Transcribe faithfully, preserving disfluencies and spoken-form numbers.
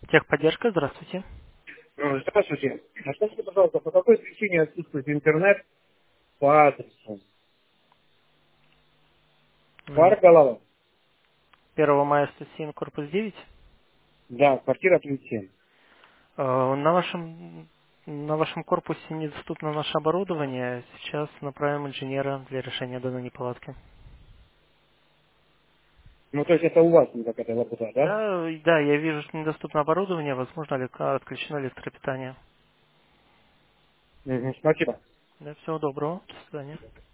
Техподдержка, здравствуйте. Э, Здравствуйте. А скажите, пожалуйста, по какой причине отсутствует интернет по адресу? М, Парк Голова? первого мая сто семь, корпус девять. Да, квартира тридцать семь. Э, На вашем, на вашем корпусе недоступно наше оборудование. Сейчас направим инженера для решения данной неполадки. Ну, то есть это у вас не какая-то лабуда, да? Да, и- да, я вижу, что недоступно оборудование. Возможно, ли отключено электропитание. Мгм, спасибо. Да, всего доброго. До свидания.